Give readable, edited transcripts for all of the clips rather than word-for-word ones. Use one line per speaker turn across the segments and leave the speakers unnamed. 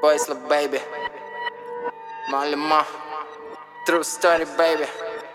boys love baby. Малема, true story, baby.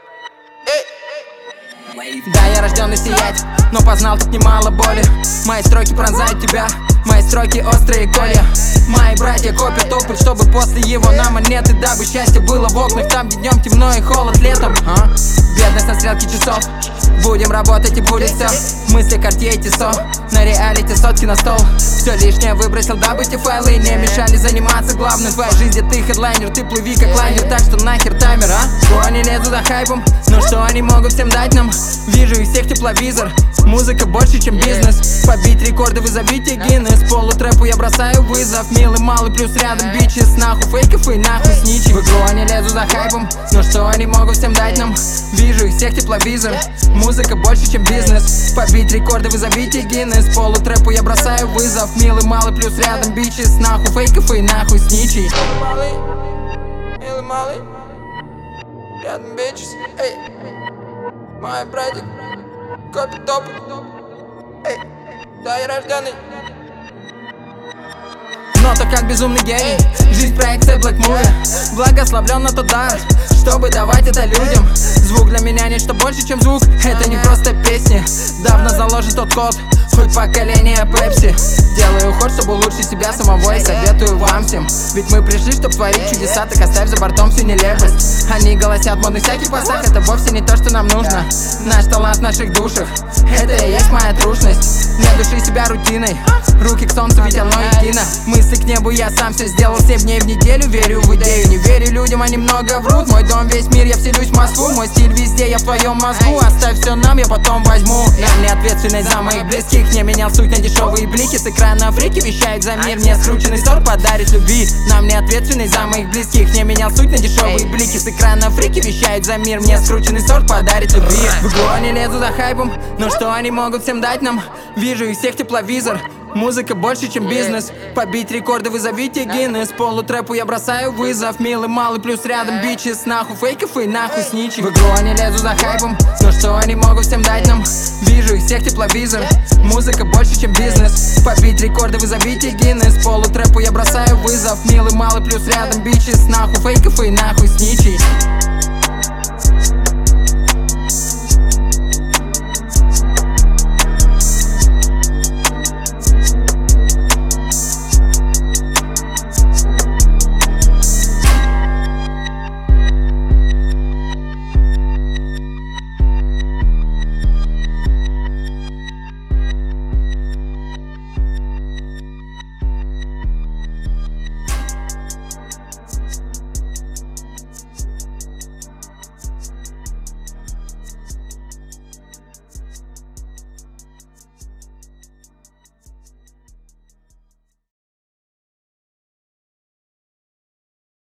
Да, я рожденный сиять, но познал тут немало боли. Мои строки пронзают тебя, мои строки острые колья. Мои братья копят опыт, чтобы после его на монеты, дабы счастье было в окнах, там где днем темно и холод летом. Бедность на стрелке часов, будем работать и будет все. Мысли Cartier и Тисо, на реалити сотки на стол. Все лишнее выбросил, дабы те файлы не мешали заниматься главным в твоей жизни. Ты хедлайнер, ты плыви как лайнер, так что нахер таймер, а? Они лезут за хайпом, но что они могут всем дать нам? Вижу их всех тепловизор, музыка больше чем бизнес. Побить рекорды, вызовите Гиннес. Полутрэпу я бросаю вызов, милый малый плюс рядом бичес. Нахуй фейков и нахуй сничи. В игру они лезут за хайпом, но что они могут всем дать нам? Вижу их всех тепловизор, музыка больше чем бизнес. Побить рекорды, вызовите Гиннес. Полутрэпу я бросаю вызов, милый малый плюс рядом бичес. Нахуй фейков и нахуй сничи.
Милый малый, рядом бичес. Эй, мой братик, копит опыт. Эй, да, я рожденный.
Но то как безумный гений, жизнь проекция Black Movie. Благословлен на тот дар, чтобы давать это людям. Звук для меня нечто больше, чем звук. Это не просто песни, давно заложен тот код. Хоть поколение Пепси. Делаю ход, чтобы улучшить себя самого, и советую вам всем. Ведь мы пришли, чтобы творить чудеса, так оставь за бортом всю нелепость. Они голосят в модных всяких постах, это вовсе не то, что нам нужно. Наш талант в наших душах, это и есть моя трушность. Не души себя рутиной, руки к солнцу, ведь оно едино. Мысли к небу, я сам все сделал 7 дней в неделю. Верю в идею, не верю людям, они много врут. Мой дом, весь мир, я вселюсь в Москву. Мой стиль везде, я в твоем мозгу. Оставь все нам, я потом возьму. Я не ответственность за моих близких, не менял суть на дешевые блики. С экрана Африки вещает за мир, мне скрученный сорт подарит любви. Нам не ответственность за моих близких, не менял суть на дешевые блики. С экрана Африки вещает за мир, мне скрученный сорт подарит любви. В игру они лезут за хайпом, но что они могут всем дать нам? Вижу их всех тепловизор, музыка больше, чем бизнес. Побить рекорды, вызовите Гиннес. Полутрэпу я бросаю вызов, милый малый плюс рядом бичес. Нахуй фейков и нахуй сничи. В игру они лезут за хайпом, но что они могут всем дать нам? Вижу их всех тепловизор, музыка больше, чем бизнес. Побить рекорды, вызовите Гиннес. Полутрэпу я бросаю вызов, милый малый плюс рядом бичес. Нахуй фейков и нахуй сничи.